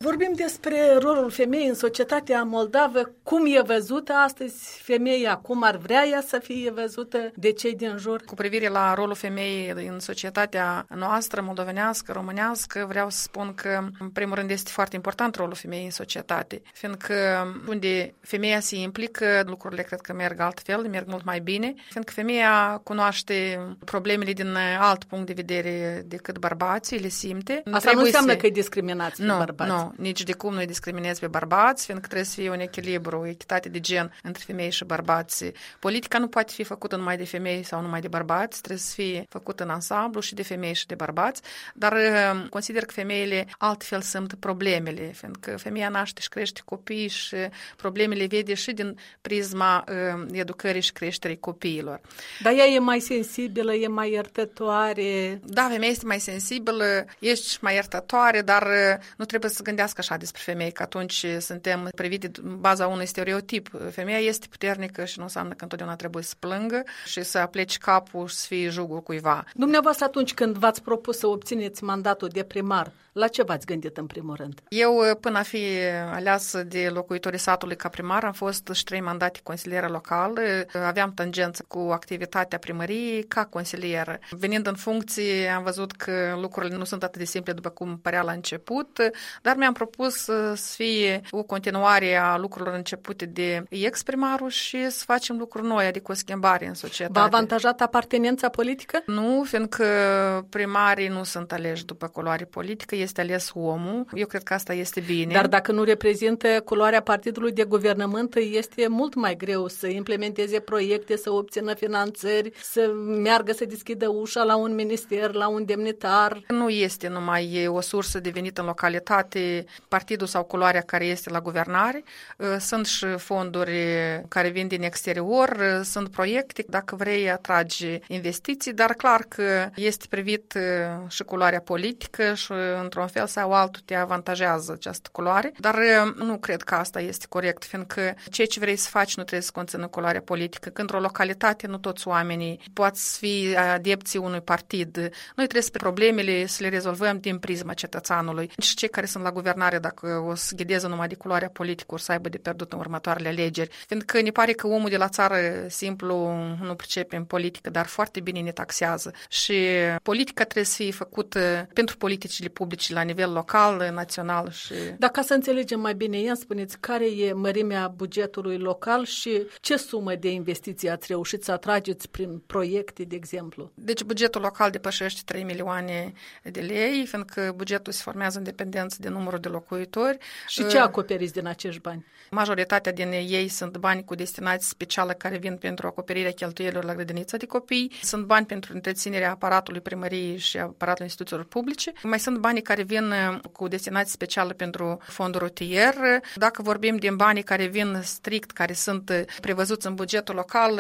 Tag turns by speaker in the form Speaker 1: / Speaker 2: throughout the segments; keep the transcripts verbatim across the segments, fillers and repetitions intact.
Speaker 1: Vorbim despre rolul femeii în societatea moldavă, cum e văzută astăzi femeia, cum ar vrea ea să fie văzută de cei din jur.
Speaker 2: Cu privire la rolul femeii în societatea noastră, moldovenească, românească, vreau să spun că, în primul rând, este foarte important rolul femeii în societate, fiindcă unde femeia se implică, lucrurile cred că merg altfel, merg mult mai bine, fiindcă femeia cunoaște problemele din alt punct de vedere decât bărbații, le simte.
Speaker 1: Asta nu înseamnă să... că e discriminați pe
Speaker 2: nu,
Speaker 1: bărbați.
Speaker 2: Nu, nici de cum nu-i discriminezi pe bărbați, fiindcă trebuie să fie un echilibru, o echitate de gen între femei și bărbați. Politica nu poate fi făcută numai de femei sau numai de bărbați, trebuie să fie făcută în ansamblu și de femei și de bărbați, dar consider că femeile altfel simt problemele, fiindcă femeia naște și crește copii și problemele vede și din prisma uh, educării și creșterii copiilor.
Speaker 1: Dar ea e mai sensibilă, e mai iertătoare.
Speaker 2: Da, femeia este mai sensibilă, ești mai iertătoare, dar nu trebuie să gândească așa despre femei, că atunci suntem privite în baza unui stereotip. Femeia este puternică și nu înseamnă că întotdeauna trebuie să plângă și să apleci capul și să fie jugul cuiva.
Speaker 1: Dumneavoastră, atunci când v-ați propus să obțineți mandatul de primar, la ce v-ați gândit în primul rând?
Speaker 2: Eu, până a fi aleasă de locuitorii satului ca primar, am fost și trei mandate consilieră locală. Aveam tangență cu activitatea primăriei ca consilieră. Venind în funcție, am văzut că lucrurile nu sunt atât de simple după cum părea la început, dar mi-am propus să fie o continuare a lucrurilor începute de ex-primarul și să facem lucruri noi, adică o schimbare în societate.
Speaker 1: V-a avantajat apartenența politică?
Speaker 2: Nu, fiindcă primarii nu sunt aleși după culoare politică, este ales omul. Eu cred că asta este bine.
Speaker 1: Dar dacă nu reprezintă culoarea partidului de guvernământ, este mult mai greu să implementeze proiecte, să obțină finanțări, să meargă să deschidă ușa la un minister, la un demnitar.
Speaker 2: Nu este numai o sursă de venit în localitate partidul sau culoarea care este la guvernare. Sunt și fonduri care vin din exterior, sunt proiecte, dacă vrei, atragi investiții, dar clar că este privit și culoarea politică și într-un fel sau altul te avantajează această culoare, dar nu cred că asta este corect, fiindcă ceea ce vrei să faci nu trebuie să conțină culoarea politică, că într-o localitate nu toți oamenii pot fi adepții unui partid. Noi trebuie să problemele să le rezolvăm din prisma cetățeanului. Și cei care sunt la guvernare, dacă o să ghideze numai de culoarea politică, o să aibă de pierdut în următoarele alegeri, fiindcă ne pare că omul de la țară simplu nu pricepe în politică, dar foarte bine ne taxează. Și politica trebuie să fie făcută pentru politicile publice la nivel local, național și...
Speaker 1: Dar ca să înțelegem mai bine, ia spuneți, care e mărimea bugetului local și ce sumă de investiții ați reușit să atrageți prin proiecte, de exemplu?
Speaker 2: Deci bugetul local depășește trei milioane de lei, fiindcă bugetul se formează în dependență de numărul de locuitori.
Speaker 1: Și ce acoperiți din acești bani?
Speaker 2: Majoritatea din ei sunt bani cu destinație specială care vin pentru acoperirea cheltuielilor la grădinița de copii, sunt bani pentru întreținerea aparatului primăriei și aparatului instituțiilor publice, mai sunt banii care vin cu destinație specială pentru fondul rutier. Dacă vorbim din banii care vin strict, care sunt prevăzuți în bugetul local,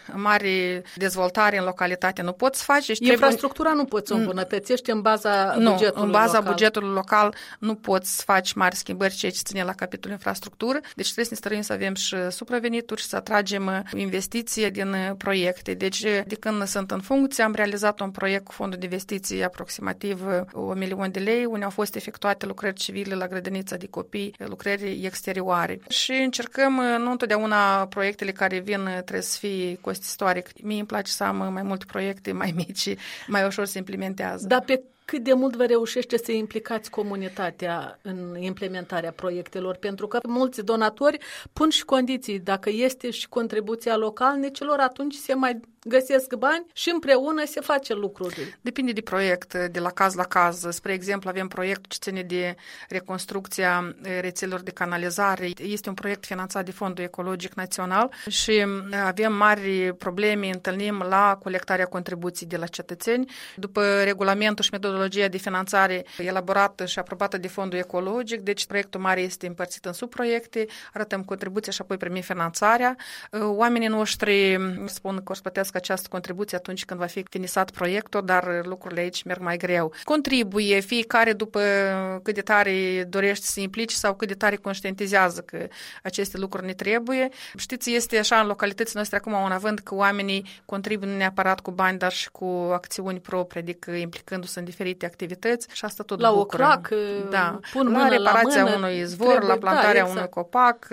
Speaker 2: mare dezvoltare în localitate nu poți face.
Speaker 1: Infrastructura trebuie... nu poți să o îmbunătățești în baza
Speaker 2: nu,
Speaker 1: bugetului
Speaker 2: în baza
Speaker 1: local.
Speaker 2: bugetului local nu poți să faci mari schimbări, ceea ce ține la capitolul infrastructură. Deci trebuie să ne străim să avem și supravenituri și să atragem investiții din proiecte. Deci de când sunt în funcție, am realizat un proiect cu fondul de investiții aproximativ un milion de lei, unde au fost efectuate lucrări civile la grădinița de copii, lucrări exterioare. Și încercăm, nu întotdeauna proiectele care vin trebuie să fie costisitoare. Mie îmi place să am mai multe proiecte mai mici, mai ușor se implementează.
Speaker 1: Dar pe cât de mult vă reușește să implicați comunitatea în implementarea proiectelor? Pentru că mulți donatori pun și condiții. Dacă este și contribuția localnicilor, atunci se mai găsesc bani și împreună se face lucruri.
Speaker 2: Depinde de proiect, de la caz la caz. Spre exemplu, avem proiectul ce ține de reconstrucția rețelelor de canalizare. Este un proiect finanțat de Fondul Ecologic Național și avem mari probleme, întâlnim la colectarea contribuții de la cetățeni. După regulamentul și metodologia de finanțare elaborată și aprobată de Fondul Ecologic, deci proiectul mare este împărțit în subproiecte, arătăm contribuția și apoi primim finanțarea. Oamenii noștri spun că o să plătească această contribuție atunci când va fi finisat proiectul, dar lucrurile aici merg mai greu. Contribuie fiecare după cât de tare dorește să se implice sau cât de tare conștientizează că aceste lucruri ne trebuie. Știți, este așa în localitățile noastre acum un avânt că oamenii contribuie nu neapărat cu bani, dar și cu acțiuni proprii, adică implicându-se în diferite diferite activități și asta tot
Speaker 1: la
Speaker 2: bucură.
Speaker 1: O C L A C,
Speaker 2: da.
Speaker 1: pun
Speaker 2: la
Speaker 1: mână
Speaker 2: reparația
Speaker 1: la mână,
Speaker 2: unui izvor,
Speaker 1: trebuie,
Speaker 2: la plantarea
Speaker 1: da, exact.
Speaker 2: unui copac,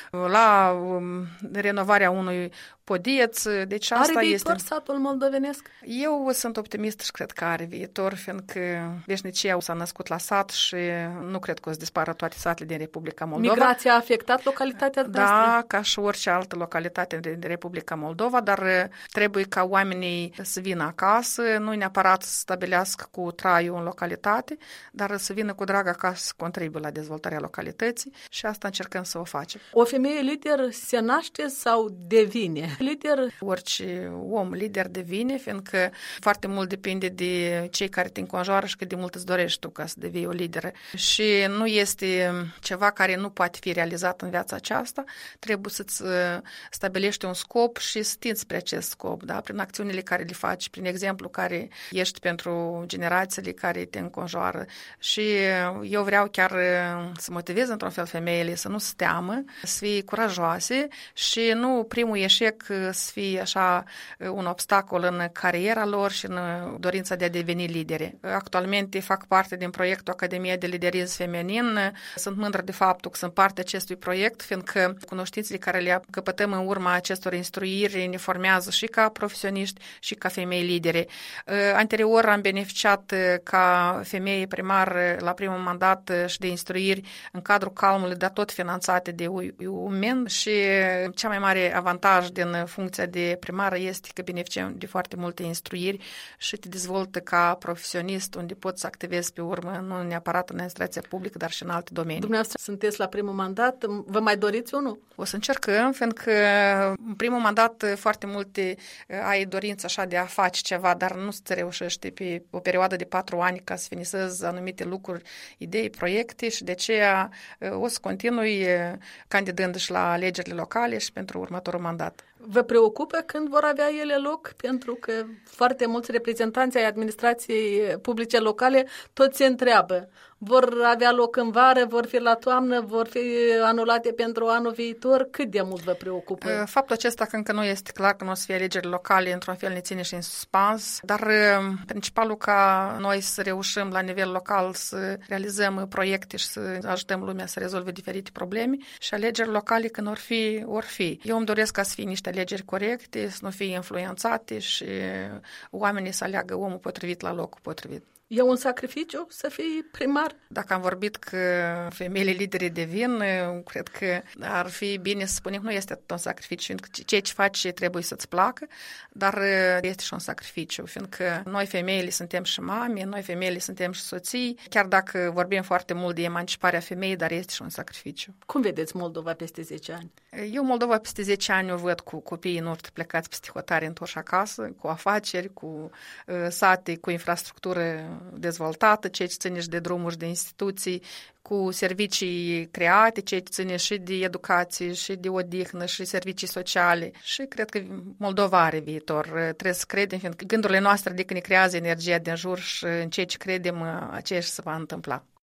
Speaker 2: la um, renovarea unui podieț. Deci asta
Speaker 1: are viitor
Speaker 2: este...
Speaker 1: satul moldovenesc?
Speaker 2: Eu sunt optimist și cred că are viitor, fiindcă veșnicia s-a născut la sat și nu cred că o să dispară toate satele din Republica Moldova.
Speaker 1: Migrația a afectat localitatea noastră?
Speaker 2: Da, ca și orice altă localitate din Republica Moldova, dar trebuie ca oamenii să vină acasă, nu neapărat să stabilească cu traiul în localitate, dar să vină cu drag acasă să contribuie la dezvoltarea localității și asta încercăm să o facem.
Speaker 1: O femeie lider se naște sau devine lider?
Speaker 2: Orice om lider devine, fiindcă foarte mult depinde de cei care te înconjoară și cât de mult îți dorești tu ca să devii o lideră. Și nu este ceva care nu poate fi realizat în viața aceasta, trebuie să-ți stabilești un scop și să tinzi spre acest scop, da? Prin acțiunile care le faci, prin exemplu care ești pentru generațiile care te înconjoară. Și eu vreau chiar să motivez într-un fel femeile să nu se teamă, să fie curajoase și nu primul eșec să fie așa un obstacol în cariera lor și în dorința de a deveni lideri. Actualmente fac parte din proiectul Academia de Liderism Feminin. Sunt mândră de faptul că sunt parte acestui proiect, fiindcă cunoștințele care le căpătăm în urma acestor instruiri ne formează și ca profesioniști și ca femei lideri. Anterior am beneficiat ca femeie primar la primul mandat și de instruiri în cadrul calmului, dar tot finanțate de U M E N și cea mai mare avantaj din funcția de primară este că beneficiem de foarte multe instruiri și te dezvoltă ca profesionist unde poți să activezi pe urmă, nu neapărat în administrația publică, dar și în alte domenii.
Speaker 1: Dumneavoastră sunteți la primul mandat, vă mai doriți unul?
Speaker 2: O să încercăm, fiindcă în primul mandat foarte multe ai dorință așa de a face ceva, dar nu se reușește pe o perioadă de patru ani ca să finisezi anumite lucruri, idei, proiecte și de aceea o să continui candidând și la alegerile locale și pentru următorul mandat.
Speaker 1: Vă preocupă când vor avea ele loc? Pentru că foarte mulți reprezentanți ai administrației publice locale tot se întreabă. Vor avea loc în vară, vor fi la toamnă, vor fi anulate pentru anul viitor? Cât de mult vă preocupă?
Speaker 2: Faptul acesta că încă nu este clar că nu o să fie alegeri locale, într-un fel ne ține și în suspans, dar principalul ca noi să reușim la nivel local să realizăm proiecte și să ajutăm lumea să rezolve diferite probleme și alegeri locale când or fi, or fi. Eu îmi doresc ca să fie niște alegeri corecte, să nu fie influențate și oamenii să aleagă omul potrivit la locul potrivit.
Speaker 1: E un sacrificiu să fii primar?
Speaker 2: Dacă am vorbit că femeile lideri devin, cred că ar fi bine să spunem, nu este atât un sacrificiu, fiindcă ceea ce faci trebuie să-ți placă, dar este și un sacrificiu, fiindcă noi femeile suntem și mame, noi femeile suntem și soții, chiar dacă vorbim foarte mult de emanciparea femeii, dar este și un sacrificiu.
Speaker 1: Cum vedeți Moldova peste zece ani?
Speaker 2: Eu Moldova peste zece ani o văd cu copiii noștri plecați peste hotare întorși acasă, cu afaceri, cu uh, sate, cu infrastructură dezvoltată, ceea ce ține și de drumuri, de instituții, cu servicii create, ceea ce ține și de educație, și de odihnă, și servicii sociale. Și cred că Moldova are viitor. Trebuie să credem, fiindcă gândurile noastre, adică ne creează energia din jur și în ceea ce credem, aceea se va întâmpla.